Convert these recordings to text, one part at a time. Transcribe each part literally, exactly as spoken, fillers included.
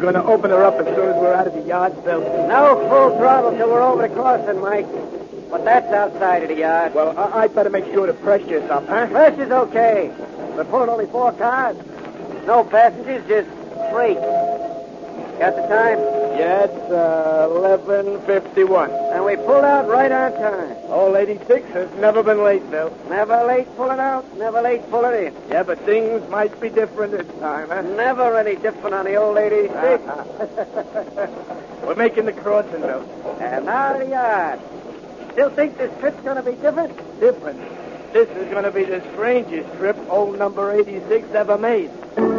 going to open her up as soon as we're out of the yard, Bill. No full throttle till we're over the crossing, Mike. But that's outside of the yard. Well, I- I'd better make sure the pressure's up, huh? Pressure's okay. We're pulling only four cars. No passengers, just freight. Got the time? Yeah, it's uh, eleven fifty-one. And we pulled out right on time. Old eighty-six has never been late, Bill. Never late pulling out, never late pulling in. Yeah, but things might be different this time, huh? Never any different on the old eighty-six. We're making the crossing, Bill. And out of the yard. Still think this trip's going to be different? Different. This is going to be the strangest trip old number eighty-six ever made.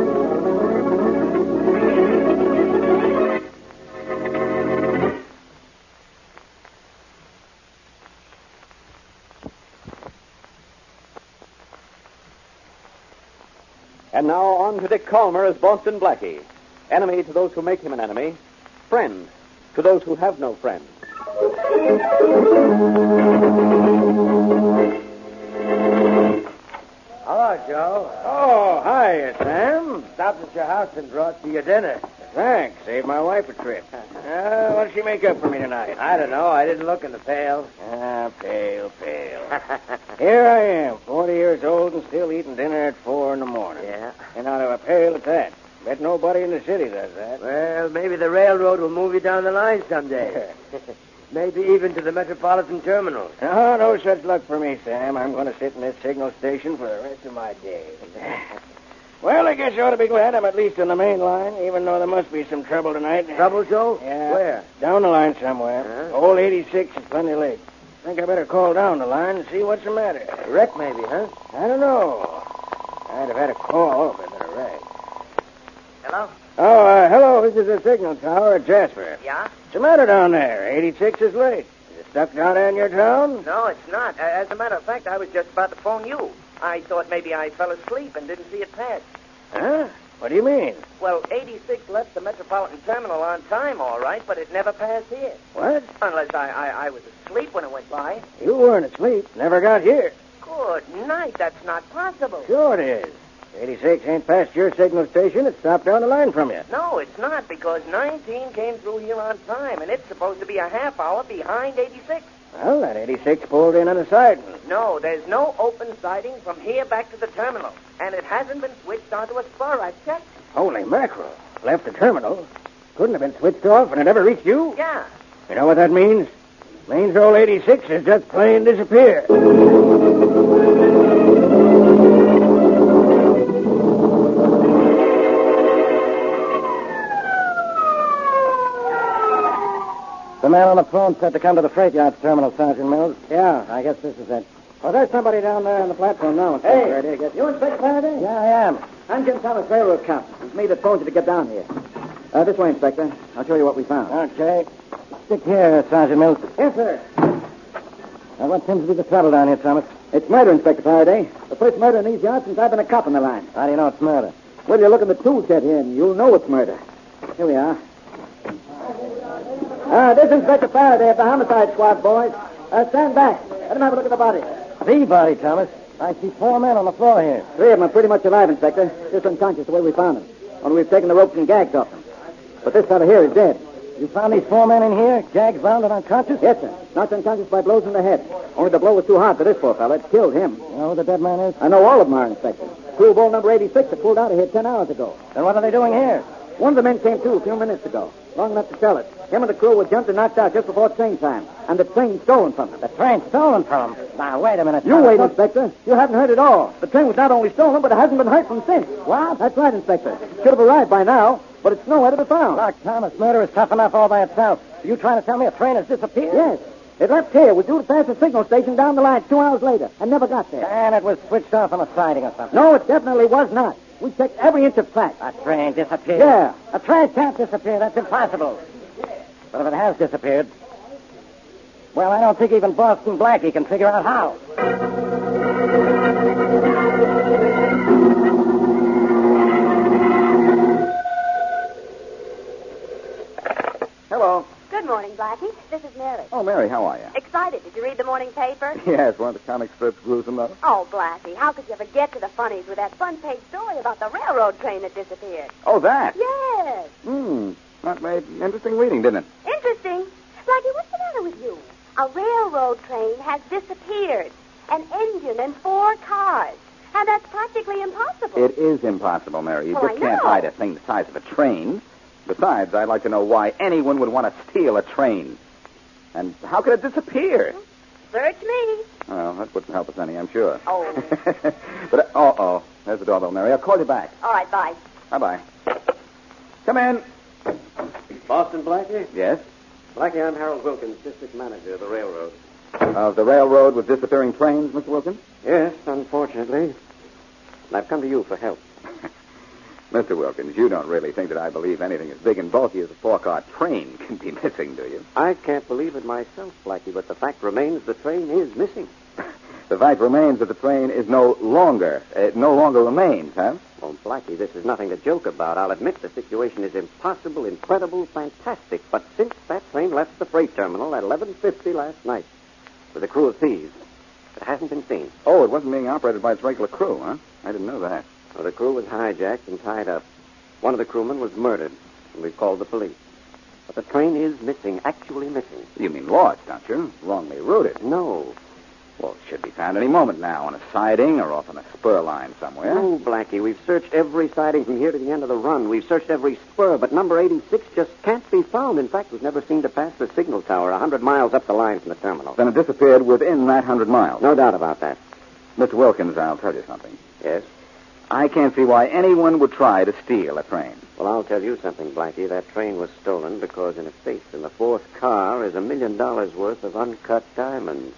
And now on to Dick Calmer as Boston Blackie. Enemy to those who make him an enemy. Friend to those who have no friend. Hello, Joe. Oh, hi, Sam. Stopped at your house and brought you your dinner. Thanks. Saved my wife a trip. Uh, what'd she make up for me tonight? I don't know. I didn't look in the pail. Ah, pale, pale. Here I am, forty years old and still eating dinner at four in the morning. Yeah. And out of a pail at that. Bet nobody in the city does that. Well, maybe the railroad will move you down the line someday. Maybe even to the Metropolitan Terminal. No, no such luck for me, Sam. I'm going to sit in this signal station for the rest of my days. Well, I guess you ought to be glad I'm at least on the main line, even though there must be some trouble tonight. Trouble, Joe? Yeah. Where? Down the line somewhere. Huh? Old eighty-six is plenty late. Think I better call down the line and see what's the matter. Wreck, maybe, huh? I don't know. I'd have had a call if I'd been a wreck. Hello? Oh, uh, hello. This is the signal tower at Jasper. Yeah? What's the matter down there? eighty-six is late. Is it stuck down there in your town? No, it's not. As a matter of fact, I was just about to phone you. I thought maybe I fell asleep and didn't see it pass. Huh? What do you mean? Well, eighty-six left the Metropolitan Terminal on time, all right, but it never passed here. What? Unless I, I, I was asleep when it went by. You weren't asleep. Never got here. Good night. That's not possible. Sure it is. eighty-six ain't past your signal station. It stopped down the line from you. No, it's not, because nineteen came through here on time, and it's supposed to be a half hour behind eighty-six. Well, that eighty-six pulled in on the siding. No, there's no open siding from here back to the terminal, and it hasn't been switched onto a spur. I've checked. Holy mackerel. Left the terminal. Couldn't have been switched off and it never reached you? Yeah. You know what that means? Means old eighty-six has just plain disappeared. The man on the phone said to come to the freight yard terminal, Sergeant Mills. Yeah, I guess this is it. Well, there's somebody down there on the platform now. Hey, Faraday, I guess. You Inspector Faraday? Yeah, I am. I'm Jim Thomas, railroad cop. It's me that phoned you to get down here. Uh, this way, Inspector. I'll show you what we found. Okay. Stick here, Sergeant Mills. Yes, sir. Now, what seems to be the trouble down here, Thomas? It's murder, Inspector Faraday. The first murder in these yards since I've been a cop on the line. How do you know it's murder? Well, you look in the tool shed here, and you'll know it's murder. Here we are. Uh, this is Inspector Faraday of the homicide squad, boys. Uh, stand back. Let him have a look at the body. The body, Thomas. I see four men on the floor here. Three of them are pretty much alive, Inspector. Just unconscious the way we found them. Only we've taken the ropes and gags off them. But this fellow here is dead. You found these four men in here, gagged, bound, and unconscious? Yes, sir. Knocked unconscious by blows in the head. Only the blow was too hard for this poor fellow. It killed him. You know who the dead man is? I know all of them are, Inspector. Crew of old number eighty-six that pulled out of here ten hours ago. Then what are they doing here? One of the men came to a few minutes ago. Long enough to tell it. Him and the crew were jumped and knocked out just before train time. And the train stolen from them. The train stolen from them? Now, wait a minute. You wait, Inspector. You haven't heard it all. The train was not only stolen, but it hasn't been heard from since. What? That's right, Inspector. Should have arrived by now, but it's nowhere to be found. Look, Thomas, murder is tough enough all by itself. Are you trying to tell me a train has disappeared? Yes. It left here, was due to pass the signal station down the line two hours later, and never got there. And it was switched off on a siding or something. No, it definitely was not. We checked every inch of track. A train disappeared? Yeah. A train can't disappear. That's impossible. But if it has disappeared, well, I don't think even Boston Blackie can figure out how. Hello. Good morning, Blackie. This is Mary. Oh, Mary, how are you? Excited excited. Did you read the morning paper? Yes, weren't the comic strips gruesome, though? Oh, Blackie, how could you ever get to the funnies with that front-page story about the railroad train that disappeared? Oh, that? Yes. Hmm. That made interesting reading, didn't it? Interesting. Blackie, what's the matter with you? A railroad train has disappeared. An engine and four cars. And that's practically impossible. It is impossible, Mary. You Well, just I can't know. hide a thing the size of a train. Besides, I'd like to know why anyone would want to steal a train. And how could it disappear? Search me. Well, that wouldn't help us any, I'm sure. Oh. But, uh, uh-oh. There's the doorbell, Mary. I'll call you back. All right, bye. Bye-bye. Come in. Boston Blackie? Yes? Blackie, I'm Harold Wilkins, district manager of the railroad. Of the railroad with disappearing trains, Mister Wilson? Yes, unfortunately. And I've come to you for help. Mister Wilkins, you don't really think that I believe anything as big and bulky as a four-car train can be missing, do you? I can't believe it myself, Blackie, but the fact remains the train is missing. The fact remains that the train is no longer, it no longer remains, huh? Well, Blackie, this is nothing to joke about. I'll admit the situation is impossible, incredible, fantastic. But since that train left the freight terminal at eleven fifty last night with a crew of thieves, it hasn't been seen. Oh, it wasn't being operated by its regular crew, huh? I didn't know that. Well, the crew was hijacked and tied up. One of the crewmen was murdered, and we've called the police. But the train is missing, actually missing. You mean lost, don't you? Wrongly routed. No. Well, it should be found any moment now on a siding or off on a spur line somewhere. No, Blackie. We've searched every siding from here to the end of the run. We've searched every spur, but number eighty-six just can't be found. In fact, we've never seen to pass the signal tower a hundred miles up the line from the terminal. Then it disappeared within that hundred miles. No doubt about that. Mister Wilkins, I'll tell you something. Yes? I can't see why anyone would try to steal a train. Well, I'll tell you something, Blackie. That train was stolen because in a safe in the fourth car is a million dollars worth of uncut diamonds.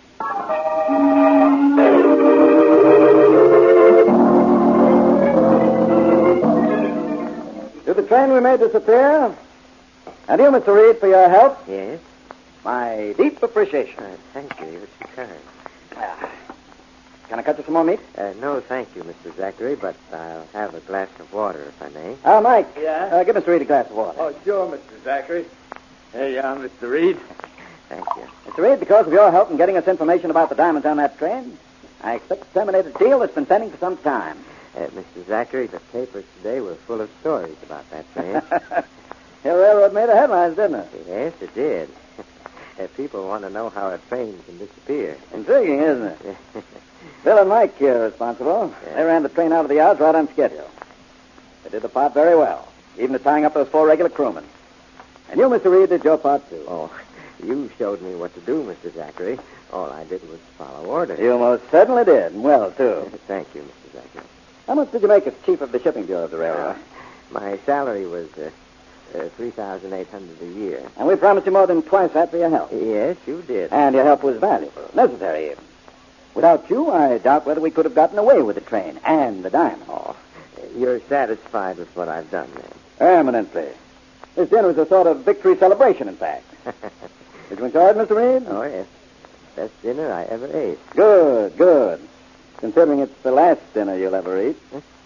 To the train we made disappear. And you, Mister Reed, for your help. Yes? My deep appreciation. Uh, thank you. You're too kind. Ah. Can I cut you some more meat? Uh, no, thank you, Mister Zachary, but I'll have a glass of water, if I may. Ah, Mike. Yeah? Uh, give Mister Reed a glass of water. Oh, sure, Mister Zachary. Here you are, Mister Reed. Thank you. Mister Reed, because of your help in getting us information about the diamonds on that train, I expect to terminate a deal that's been pending for some time. Uh, Mister Zachary, the papers today were full of stories about that train. Your railroad made the headlines, didn't it? Yes, it did. uh, people want to know how a train can disappear. Intriguing, isn't it? Bill and Mike here are responsible. Yeah. They ran the train out of the yards right on schedule. They did the part very well, even to tying up those four regular crewmen. And you, Mister Reed, did your part, too. Oh, you showed me what to do, Mister Zachary. All I did was follow orders. You most certainly did, and well, too. Thank you, Mister Zachary. How much did you make as chief of the shipping bureau of the railroad? My salary was uh, uh, three thousand eight hundred dollars a year. And we promised you more than twice that for your help. Yes, you did. And your help was valuable, necessary even. Without you, I doubt whether we could have gotten away with the train and the diamond. Oh, you're satisfied with what I've done, then? Eminently. This dinner was a sort of victory celebration, in fact. Did you enjoy it, Mister Reed? Oh, yes. Best dinner I ever ate. Good, good. Considering it's the last dinner you'll ever eat.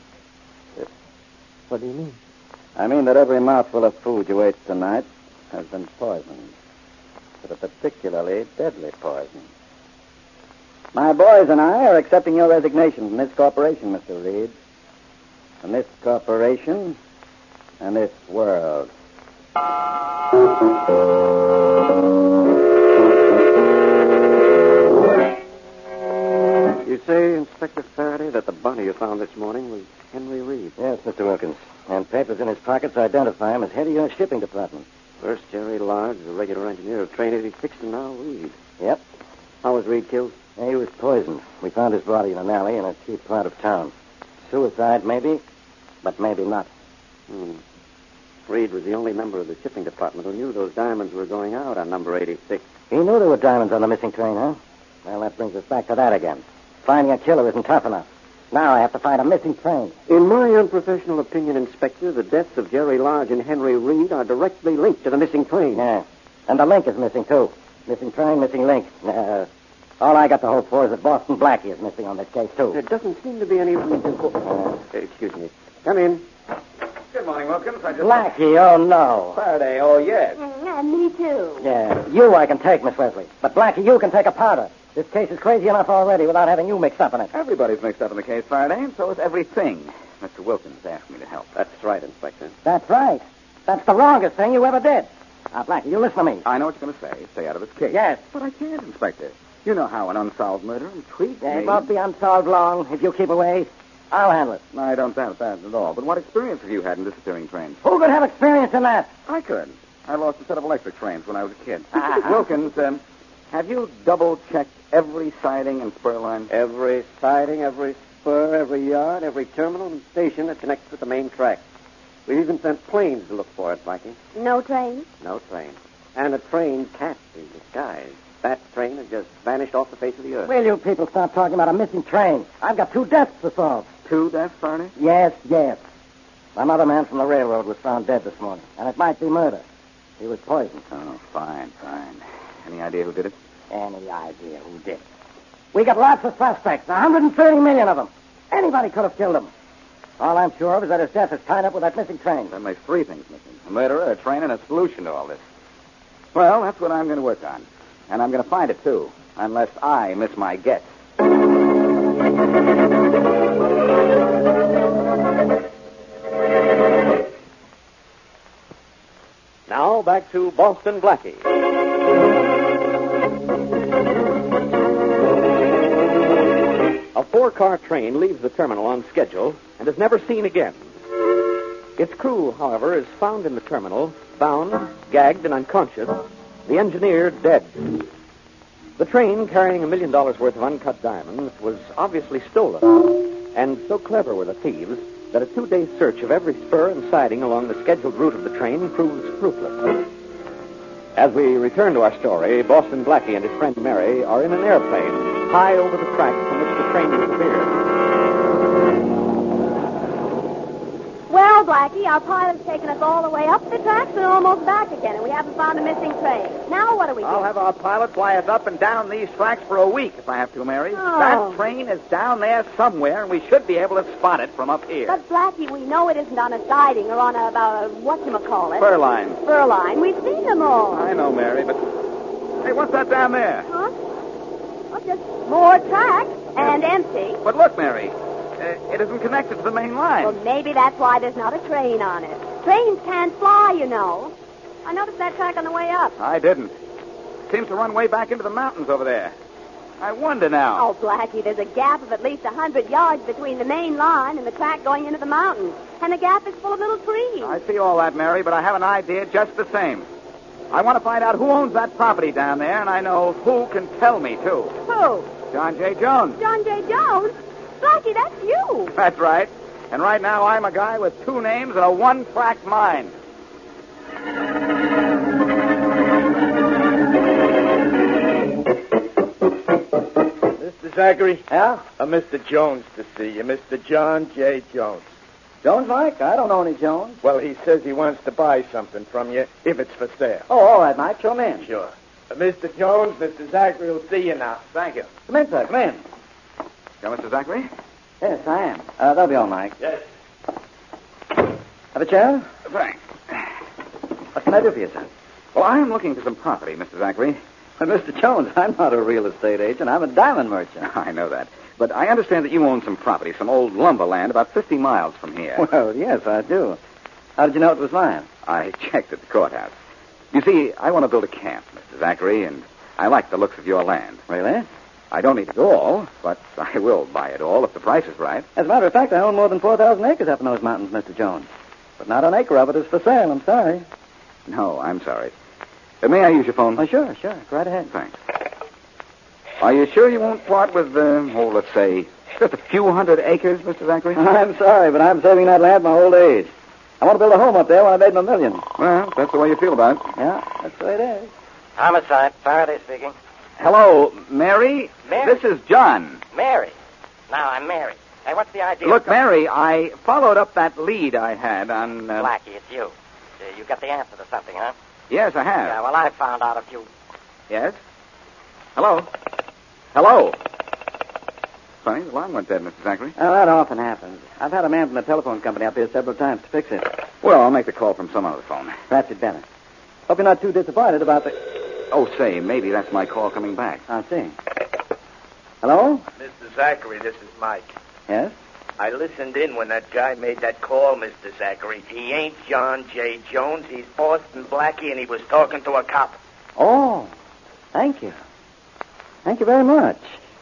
What do you mean? I mean that every mouthful of food you ate tonight has been poisoned. But a particularly deadly poison. My boys and I are accepting your resignation from this corporation, Mister Reed. From this corporation and this world. You say, Inspector Faraday, that the body you found this morning was Henry Reed. Yes, Mister Wilkins. And papers in his pockets identify him as head of your shipping department. First Jerry Large, the regular engineer of Train eighty-six, and now Reed. Yep. How was Reed killed? Yeah, he was poisoned. We found his body in an alley in a cheap part of town. Suicide, maybe, but maybe not. Hmm. Reed was the only member of the shipping department who knew those diamonds were going out on number eighty-six. He knew there were diamonds on the missing train, huh? Well, that brings us back to that again. Finding a killer isn't tough enough. Now I have to find a missing train. In my unprofessional opinion, Inspector, the deaths of Jerry Large and Henry Reed are directly linked to the missing train. Yeah. And the link is missing, too. Missing train, missing link. Uh, all I got to hope for is that Boston Blackie is missing on this case, too. There doesn't seem to be any reason for... Uh, excuse me. Come in. Good morning, Wilkins. I just... Blackie, oh, no. Faraday, oh, yes. Mm, And me, too. Yeah, you I can take, Miss Wesley. But Blackie, you can take a powder. This case is crazy enough already without having you mixed up in it. Everybody's mixed up in the case, Faraday, and so is everything. Mister Wilkins asked me to help. That's right, Inspector. That's right. That's the wrongest thing you ever did. Now, Blackie, you listen to me. I know what you're going to say. Stay out of this case. Yes. But I can't, Inspector. You know how an unsolved murder intrigues Yeah, me. it won't be unsolved long if you keep away. I'll handle it. I don't doubt that at all. But what experience have you had in disappearing trains? Who could have experience in that? I could. I lost a set of electric trains when I was a kid. Uh-huh. Wilkins, um, have you double-checked every siding and spur line? Every siding, every spur, every yard, every terminal and station that connects with the main track. We've even sent planes to look for it, Blackie. No train? No train. And a train can't be disguised. That train has just vanished off the face of the earth. Will you people stop talking about a missing train? I've got two deaths to solve. Two deaths, Faraday? Yes, yes. Another man from the railroad was found dead this morning, and it might be murder. He was poisoned. Oh, fine, fine. Any idea who did it? Any idea who did it? We got lots of suspects, one hundred thirty million of them. Anybody could have killed him. All I'm sure of is that his death is tied up with that missing train. That makes three things missing. A murderer, a train, and a solution to all this. Well, that's what I'm going to work on. And I'm going to find it, too. Unless I miss my guess. Now, back to Boston Blackie. A four-car train leaves the terminal on schedule and is never seen again. Its crew, however, is found in the terminal, bound, gagged, and unconscious, the engineer dead. The train, carrying a million dollars worth of uncut diamonds, was obviously stolen. And so clever were the thieves that a two-day search of every spur and siding along the scheduled route of the train proves fruitless. As we return to our story, Boston Blackie and his friend Mary are in an airplane high over the track from which the train disappeared. Well, Blackie, our pilot's taken us all the way up the tracks and almost back again, and we haven't found a missing train. Now what do we do? I'll have our pilot fly us up and down these tracks for a week if I have to, Mary. Oh. That train is down there somewhere, and we should be able to spot it from up here. But, Blackie, we know it isn't on a siding or on a, a whatchamacallit. Spur line. Spur line. We've seen them all. I know, Mary, but... Hey, what's that down there? Huh? Well, just more tracks and empty. But look, Mary. Uh, it isn't connected to the main line. Well, maybe that's why there's not a train on it. Trains can't fly, you know. I noticed that track on the way up. I didn't. It seems to run way back into the mountains over there. I wonder now. Oh, Blackie, there's a gap of at least a hundred yards between the main line and the track going into the mountains. And the gap is full of little trees. I see all that, Mary, but I have an idea just the same. I want to find out who owns that property down there, and I know who can tell me, too. Who? John J. Jones. John J. Jones? Blackie, that's you. That's right. And right now I'm a guy with two names and a one-track mind. Mister Zachary? Yeah? Uh, Mister Jones to see you. Mister John J. Jones. Jones, Mike? I don't know any Jones. Well, he says he wants to buy something from you if it's for sale. Oh, all right, Mike. Show him in. Sure. Uh, Mister Jones, Mister Zachary will see you now. Thank you. Come in, sir. Come in. Go, Mister Zachary? Yes, I am. Uh, that'll be all, Mike. Yes. Have a chair? Thanks. What can I do for you, sir? Well, I'm looking for some property, Mister Zachary. Well, Mister Jones, I'm not a real estate agent. I'm a diamond merchant. I know that. But I understand that you own some property, some old lumber land about fifty miles from here. Well, yes, I do. How did you know it was mine? I checked at the courthouse. You see, I want to build a camp, Mister Zachary, and I like the looks of your land. Really? I don't need it all, but I will buy it all if the price is right. As a matter of fact, I own more than four thousand acres up in those mountains, Mister Jones. But not an acre of it is for sale. I'm sorry. No, I'm sorry. Uh, may I use your phone? Oh, sure, sure. Go right ahead. Thanks. Are you sure you won't part with, uh, oh, let's say, just a few hundred acres, Mister Zachary? I'm sorry, but I'm saving that land my old age. I want to build a home up there when I made my million. Well, that's the way you feel about it. Yeah, that's the way it is. Homicide. Faraday speaking. Hello, Mary? Mary? This is John. Mary. Now I'm Mary. Hey, what's the idea? Look, of... Mary, I followed up that lead I had on... Uh... Blackie, it's you. Uh, you got the answer to something, huh? Yes, I have. Yeah, well, I found out a few... Yes? Hello? Hello? Funny, the line went dead, Mister Zachary. Oh, that often happens. I've had a man from the telephone company up here several times to fix it. Well, I'll make the call from some other phone. Perhaps you'd better. Hope you're not too disappointed about the... Oh, say, maybe that's my call coming back. I see. Hello? Mister Zachary, this is Mike. Yes? I listened in when that guy made that call, Mister Zachary. He ain't John J. Jones. He's Boston Blackie, and he was talking to a cop. Oh, thank you. Thank you very much.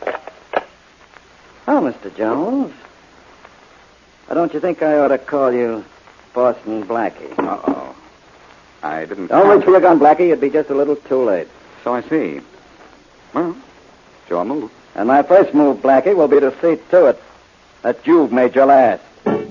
Oh, Mister Jones. Why don't you think I ought to call you Boston Blackie? Uh-oh. I didn't... Don't reach for your gun, Blackie. It'd be just a little too late. So I see. Well, sure move. And my first move, Blackie, will be to see to it that you've made your last.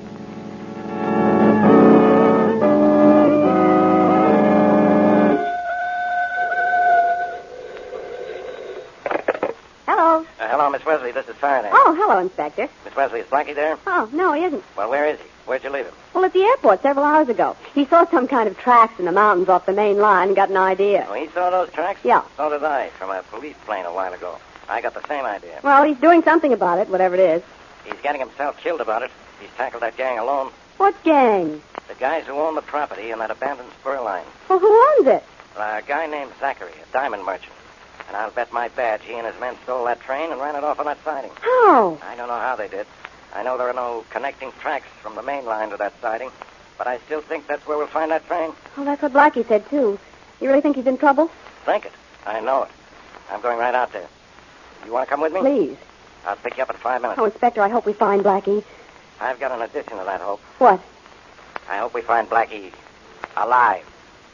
Hello. Uh, hello, Miss Wesley. This is Faraday. Oh, hello, Inspector. Miss Wesley, is Blackie there? Oh, no, he isn't. Well, where is he? Where'd you leave him? Well, at the airport several hours ago. He saw some kind of tracks in the mountains off the main line and got an idea. Oh, he saw those tracks? Yeah. So did I, from a police plane a while ago. I got the same idea. Well, he's doing something about it, whatever it is. He's getting himself killed about it. He's tackled that gang alone. What gang? The guys who own the property in that abandoned spur line. Well, who owns it? A guy named Zachary, a diamond merchant. And I'll bet my badge he and his men stole that train and ran it off on that siding. How? I don't know how they did. I know there are no connecting tracks from the main line to that siding, but I still think that's where we'll find that train. Well, that's what Blackie said, too. You really think he's in trouble? Think it. I know it. I'm going right out there. You want to come with me? Please. I'll pick you up in five minutes. Oh, Inspector, I hope we find Blackie. I've got an addition to that hope. What? I hope we find Blackie alive.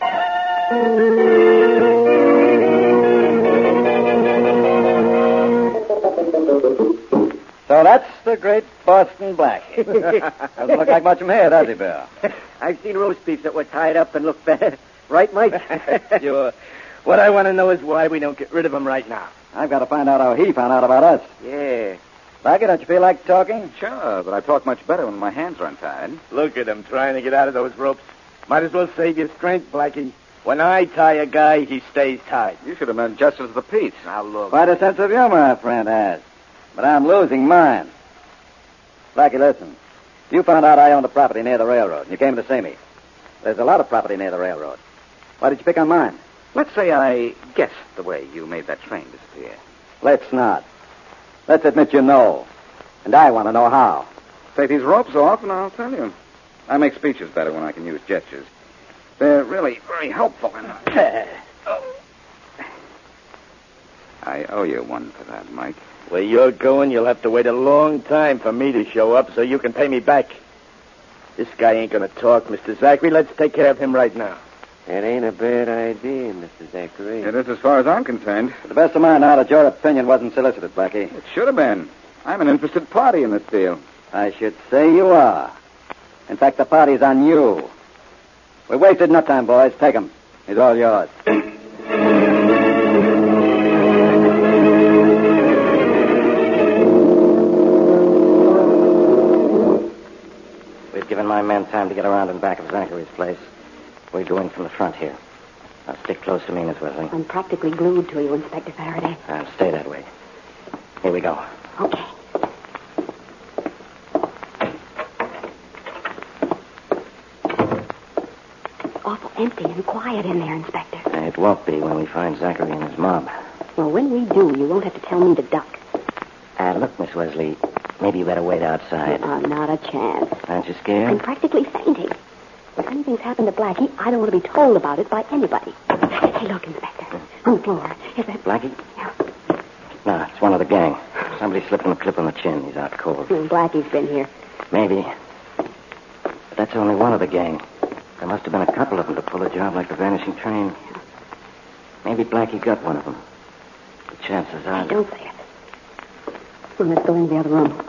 So that's the great Boston Blackie. Doesn't look like much from here, does he, Bill? I've seen roast beefs that were tied up and looked bad. Right, Mike? Sure. What I want to know is why we don't get rid of him right now. I've got to find out how he found out about us. Yeah. Blackie, don't you feel like talking? Sure, but I talk much better when my hands are untied. Look at him trying to get out of those ropes. Might as well save your strength, Blackie. When I tie a guy, he stays tied. You should have meant justice of the peace. Now, look. Quite a sense of humor, our friend has. But I'm losing mine. Blackie, listen. You found out I owned a property near the railroad, and you came to see me. There's a lot of property near the railroad. Why did you pick on mine? Let's say I guessed the way you made that train disappear. Let's not. Let's admit you know. And I want to know how. Take these ropes off, and I'll tell you. I make speeches better when I can use gestures. They're really very helpful. And... I owe you one for that, Mike. Where you're going, you'll have to wait a long time for me to show up so you can pay me back. This guy ain't going to talk, Mister Zachary. Let's take care of him right now. It ain't a bad idea, Mister Zachary. It is as far as I'm concerned. To the best of my knowledge, your opinion wasn't solicited, Blackie. It should have been. I'm an interested party in this deal. I should say you are. In fact, the party's on you. We wasted enough time, boys. Take him. He's all yours. We've given my men time to get around in back of Zachary's place. We're going from the front here. Now stick close to me, Miss Wesley. I'm practically glued to you, Inspector Faraday. I'll stay that way. Here we go. Okay. It's awful empty and quiet in there, Inspector. It won't be when we find Zachary and his mob. Well, when we do, you won't have to tell me to duck. Uh, look, Miss Wesley, maybe you better wait outside. Uh, not a chance. Aren't you I'm scared? practically fainting. If anything's happened to Blackie, I don't want to be told about it by anybody. Hey, look, Inspector. On the floor. Is that... Blackie? Yeah. No, it's one of the gang. Somebody slipped him a clip on the chin. He's out cold. Hmm, Blackie's been here. Maybe. But that's only one of the gang. There must have been a couple of them to pull a job like the vanishing train. Maybe Blackie got one of them. The chances are... Hey, don't say it. Well, let's go into the other room.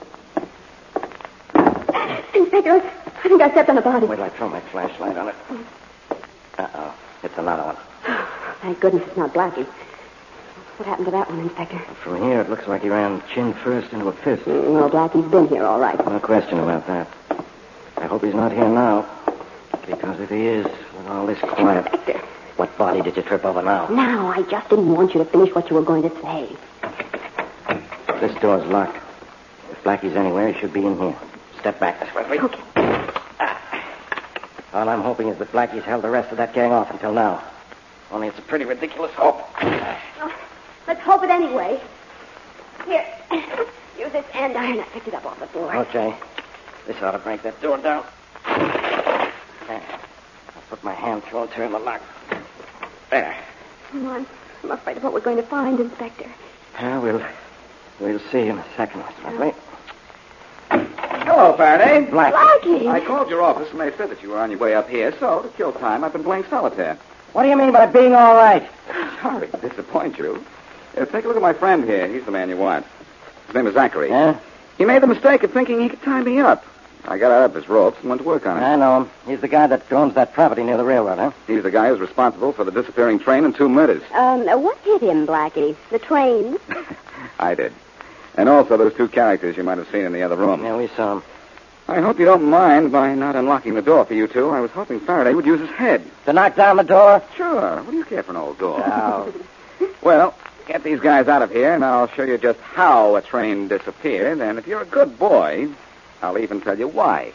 Inspector, I think I stepped on a body. Wait till I throw my flashlight on it. Uh-oh. It's another one. Thank goodness it's not Blackie. What happened to that one, Inspector? From here, it looks like he ran chin first into a fist. Mm, well, Blackie's been here, all right. No question about that. I hope he's not here now. Because if he is, with all this quiet... Inspector. What body did you trip over now? Now, I just didn't want you to finish what you were going to say. This door's locked. If Blackie's anywhere, he should be in here. Step back this way. Okay. All I'm hoping is that Blackie's held the rest of that gang off until now. Only it's a pretty ridiculous hope. Oh, let's hope it anyway. Here, use this end iron. I picked it up off the floor. Okay. This ought to break that door down. There. I'll put my hand through and turn the lock. There. Come on. I'm afraid of what we're going to find, Inspector. Yeah, we'll, we'll see in a second, Miss Riley. Hello, Faraday. Blackie. Blackie! I called your office and they said that you were on your way up here, so to kill time, I've been playing solitaire. What do you mean by being all right? Sorry to disappoint you. Uh, take a look at my friend here. He's the man you want. His name is Zachary. Yeah? He made the mistake of thinking he could tie me up. I got out of his ropes and went to work on it. I know him. He's the guy that owns that property near the railroad, huh? He's the guy who's responsible for the disappearing train and two murders. Um, what hit him, Blackie? The train? I did. And also those two characters you might have seen in the other room. Yeah, we saw him. I hope you don't mind by not unlocking the door for you two. I was hoping Faraday would use his head. To knock down the door? Sure. What do you care for an old door? Oh. Well, get these guys out of here, and I'll show you just how a train disappeared. And if you're a good boy, I'll even tell you why.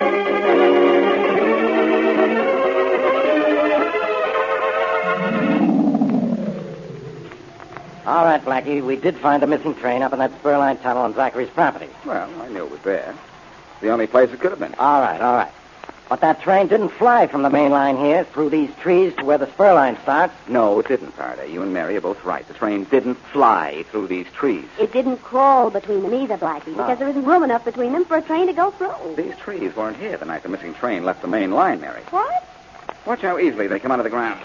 All right, Blackie. We did find a missing train up in that spur line tunnel on Zachary's property. Well, I knew it was there. It's the only place it could have been. All right, all right. But that train didn't fly from the main line here through these trees to where the spur line starts. No, it didn't, Faraday. You and Mary are both right. The train didn't fly through these trees. It didn't crawl between them either, Blackie, No. because there isn't room enough between them for a train to go through. These trees weren't here the night the missing train left the main line, Mary. What? Watch how easily they come out of the ground.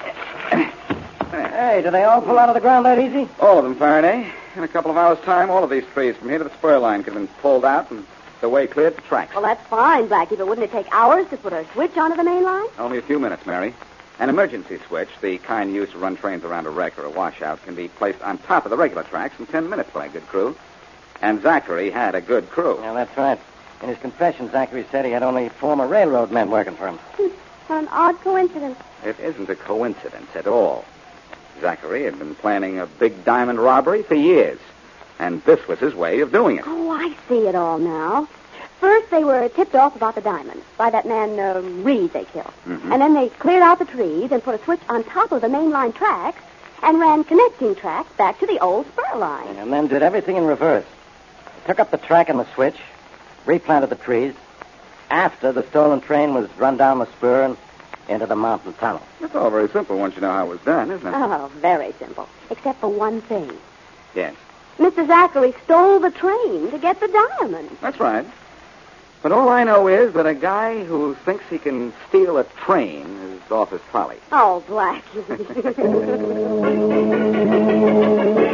Hey, do they all pull out of the ground that easy? All of them, Faraday. In a couple of hours' time, all of these trees from here to the spur line could have been pulled out and the way cleared for tracks. Well, that's fine, Blackie, but wouldn't it take hours to put a switch onto the main line? Only a few minutes, Mary. An emergency switch, the kind used to run trains around a wreck or a washout, can be placed on top of the regular tracks in ten minutes by a good crew. And Zachary had a good crew. Yeah, that's right. In his confession, Zachary said he had only former railroad men working for him. What an odd coincidence. It isn't a coincidence at all. Zachary had been planning a big diamond robbery for years. And this was his way of doing it. Oh, I see it all now. First, they were tipped off about the diamond by that man, uh, Reed, they killed. Mm-hmm. And then they cleared out the trees and put a switch on top of the main line tracks and ran connecting tracks back to the old spur line. And then did everything in reverse. They took up the track and the switch, replanted the trees, after the stolen train was run down the spur and into the mountain tunnel. That's all very simple once you know how it was done, isn't it? Oh, very simple. Except for one thing. Yes. Mister Zachary stole the train to get the diamond. That's right. But all I know is that a guy who thinks he can steal a train is off his trolley. Oh, Blackie.